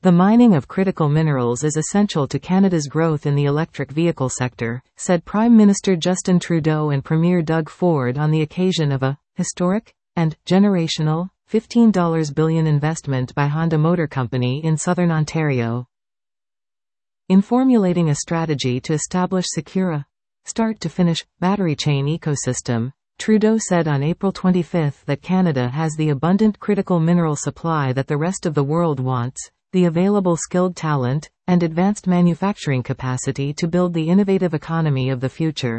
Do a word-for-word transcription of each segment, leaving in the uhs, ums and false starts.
The mining of critical minerals is essential to Canada's growth in the electric vehicle sector, said Prime Minister Justin Trudeau and Premier Doug Ford on the occasion of a historic and generational fifteen billion dollars investment by Honda Motor Company in southern Ontario. In formulating a strategy to establish secure start-to-finish battery chain ecosystem, Trudeau said on April twenty-fifth that Canada has the abundant critical mineral supply that the rest of the world wants, the available skilled talent, and advanced manufacturing capacity to build the innovative economy of the future.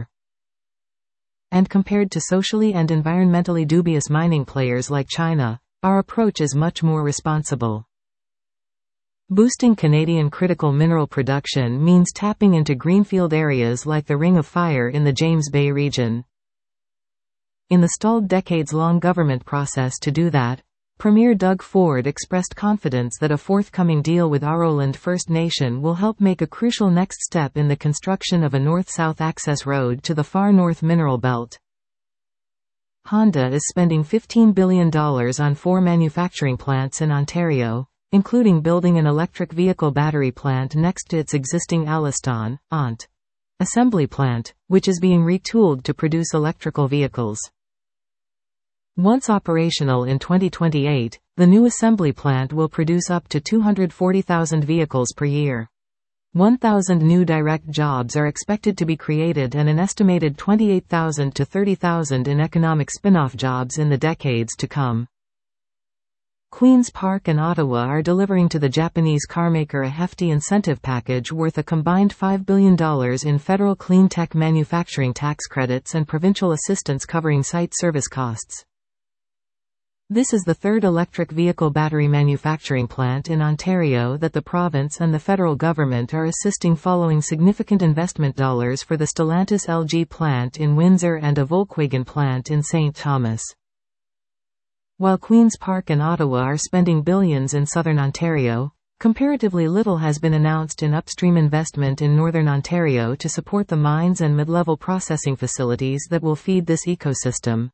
And compared to socially and environmentally dubious mining players like China, our approach is much more responsible. Boosting Canadian critical mineral production means tapping into greenfield areas like the Ring of Fire in the James Bay region. In the stalled decades-long government process to do that, Premier Doug Ford expressed confidence that a forthcoming deal with Aroland First Nation will help make a crucial next step in the construction of a north-south access road to the far north mineral belt. Honda is spending fifteen billion dollars on four manufacturing plants in Ontario, including building an electric vehicle battery plant next to its existing Alliston, Ont. assembly plant, which is being retooled to produce electrical vehicles. Once operational in twenty twenty-eight, the new assembly plant will produce up to two hundred forty thousand vehicles per year. one thousand new direct jobs are expected to be created and an estimated twenty-eight thousand to thirty thousand in economic spin-off jobs in the decades to come. Queen's Park and Ottawa are delivering to the Japanese carmaker a hefty incentive package worth a combined five billion dollars in federal clean tech manufacturing tax credits and provincial assistance covering site service costs. This is the third electric vehicle battery manufacturing plant in Ontario that the province and the federal government are assisting following significant investment dollars for the Stellantis L G plant in Windsor and a Volkswagen plant in Saint Thomas. While Queen's Park and Ottawa are spending billions in southern Ontario, comparatively little has been announced in upstream investment in northern Ontario to support the mines and mid-level processing facilities that will feed this ecosystem.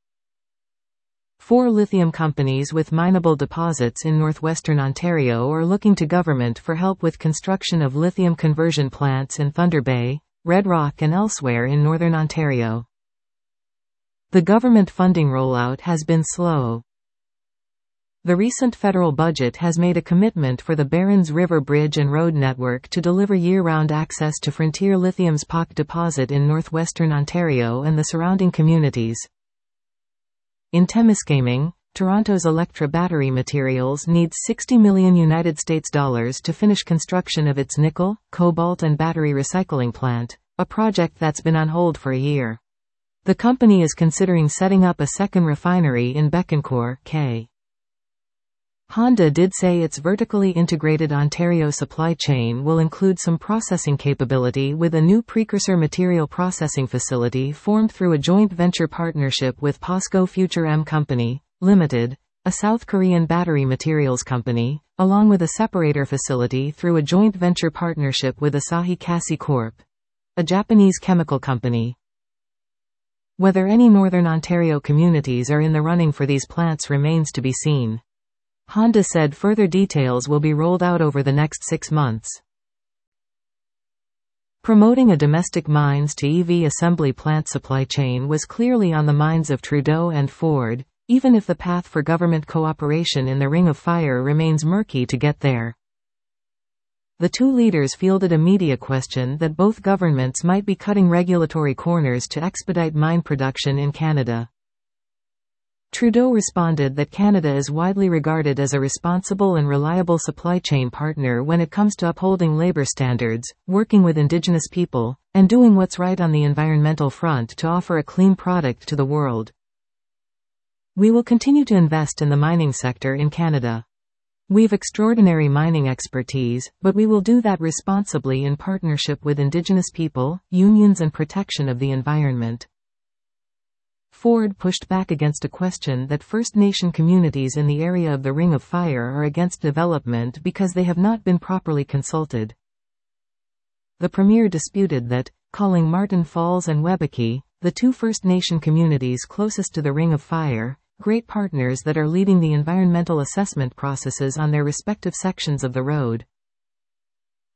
Four lithium companies with mineable deposits in northwestern Ontario are looking to government for help with construction of lithium conversion plants in Thunder Bay, Red Rock and elsewhere in northern Ontario. The government funding rollout has been slow. The recent federal budget has made a commitment for the Barons River Bridge and Road Network to deliver year-round access to Frontier Lithium's P O C deposit in northwestern Ontario and the surrounding communities. In Temiskaming, Toronto's Electra Battery Materials needs sixty million United States dollars to finish construction of its nickel, cobalt and battery recycling plant, a project that's been on hold for a year. The company is considering setting up a second refinery in Bécancour, K. Honda did say its vertically integrated Ontario supply chain will include some processing capability with a new precursor material processing facility formed through a joint venture partnership with POSCO Future M Company, Limited, a South Korean battery materials company, along with a separator facility through a joint venture partnership with Asahi Kasei Corporation, a Japanese chemical company. Whether any northern Ontario communities are in the running for these plants remains to be seen. Honda said further details will be rolled out over the next six months. Promoting a domestic mines to E V assembly plant supply chain was clearly on the minds of Trudeau and Ford, even if the path for government cooperation in the Ring of Fire remains murky to get there. The two leaders fielded a media question that both governments might be cutting regulatory corners to expedite mine production in Canada. Trudeau responded that Canada is widely regarded as a responsible and reliable supply chain partner when it comes to upholding labor standards, working with Indigenous people, and doing what's right on the environmental front to offer a clean product to the world. We will continue to invest in the mining sector in Canada. We've extraordinary mining expertise, but we will do that responsibly in partnership with Indigenous people, unions and protection of the environment. Ford pushed back against a question that First Nation communities in the area of the Ring of Fire are against development because they have not been properly consulted. The Premier disputed that, calling Martin Falls and Webeki, the two First Nation communities closest to the Ring of Fire, great partners that are leading the environmental assessment processes on their respective sections of the road,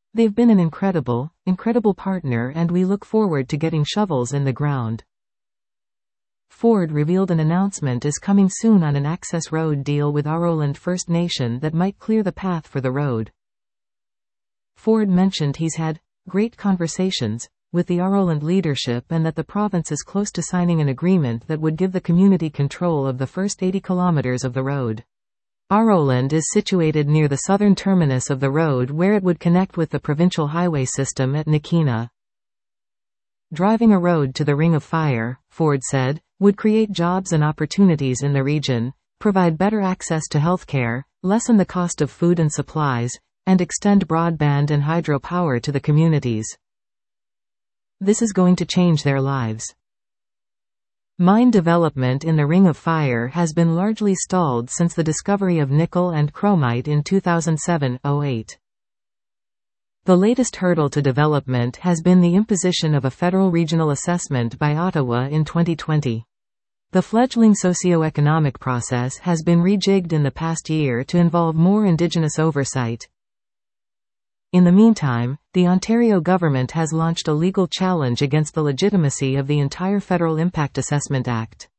They've been an incredible, incredible partner, and we look forward to getting shovels in the ground. Ford revealed an announcement is coming soon on an access road deal with Aroland First Nation that might clear the path for the road. Ford mentioned he's had great conversations with the Aroland leadership and that the province is close to signing an agreement that would give the community control of the first eighty kilometers of the road. Aroland is situated near the southern terminus of the road where it would connect with the provincial highway system at Nakina. Driving a road to the Ring of Fire, Ford said, would create jobs and opportunities in the region, provide better access to healthcare, lessen the cost of food and supplies, and extend broadband and hydropower to the communities. This is going to change their lives. Mine development in the Ring of Fire has been largely stalled since the discovery of nickel and chromite in two thousand seven oh eight. The latest hurdle to development has been the imposition of a federal regional assessment by Ottawa in twenty twenty. The fledgling socio-economic process has been rejigged in the past year to involve more Indigenous oversight. In the meantime, the Ontario government has launched a legal challenge against the legitimacy of the entire Federal Impact Assessment Act.